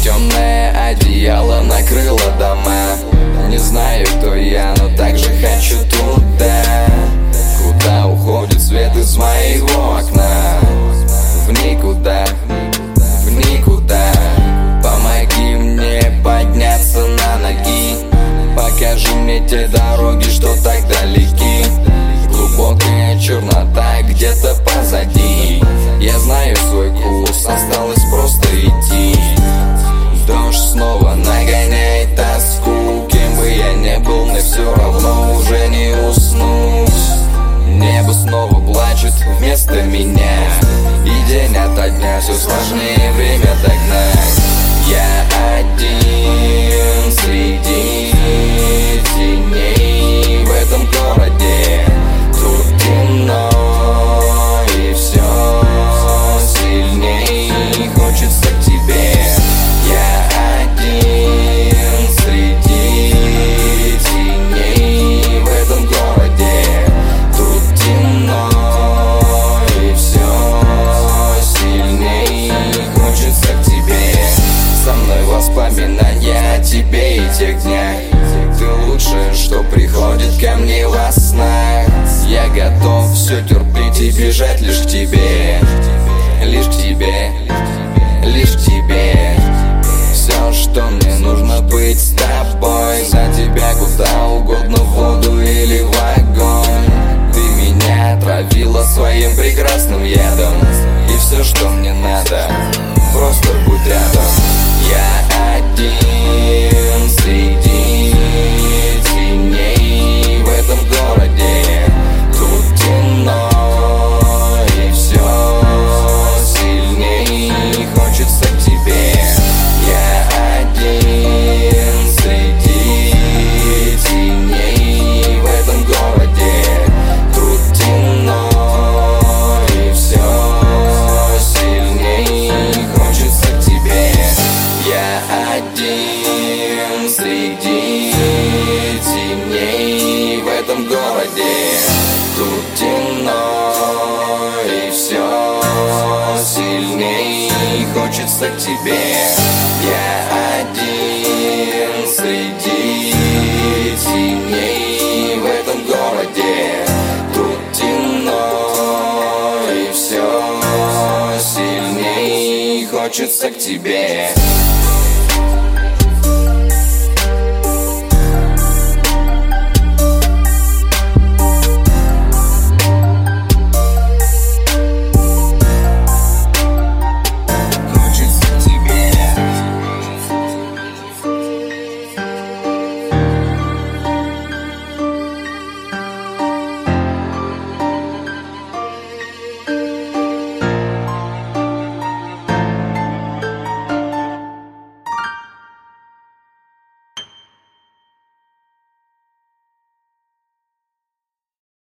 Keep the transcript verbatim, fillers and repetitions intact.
Темное одеяло накрыло дома. Не знаю, кто я, но также хочу туда, куда уходит свет из моего окна. В никуда, в никуда. Помоги мне подняться на ноги. Покажи мне те дороги, что так далеки. Глубокая чернота где-то позади. Я знаю свой курс, осталось просто идти. Дождь снова нагоняет тоску. Кем бы я не был, мне все равно уже не уснуть. Небо снова плачет вместо меня, и день ото дня все сложнее время догнать. Я один среди теней в этом городе. Тут темно и все сильней хочется к тебе. Я один среди теней в этом городе. Тут темно и все сильней хочется к тебе. Со мной воспоминания о тебе и тех днях. Ты лучшее, что приходит ко мне во снах. Я готов все терпеть и бежать лишь к тебе. Лишь к тебе, лишь к тебе. Все, что мне нужно, быть с тобой. За тебя куда угодно, в воду или в огонь. Ты меня отравила своим прекрасным ядом. И все, что мне надо, просто будь рядом. Я один среди теней в этом городе. Тут темно и все сильней хочется к тебе. Я один среди теней в этом городе. Тут темно и все сильней хочется к тебе. Я один среди теней в этом городе. Тут темно и все сильней хочется к тебе. Я один среди теней в этом городе. Тут темно и все сильней хочется к тебе.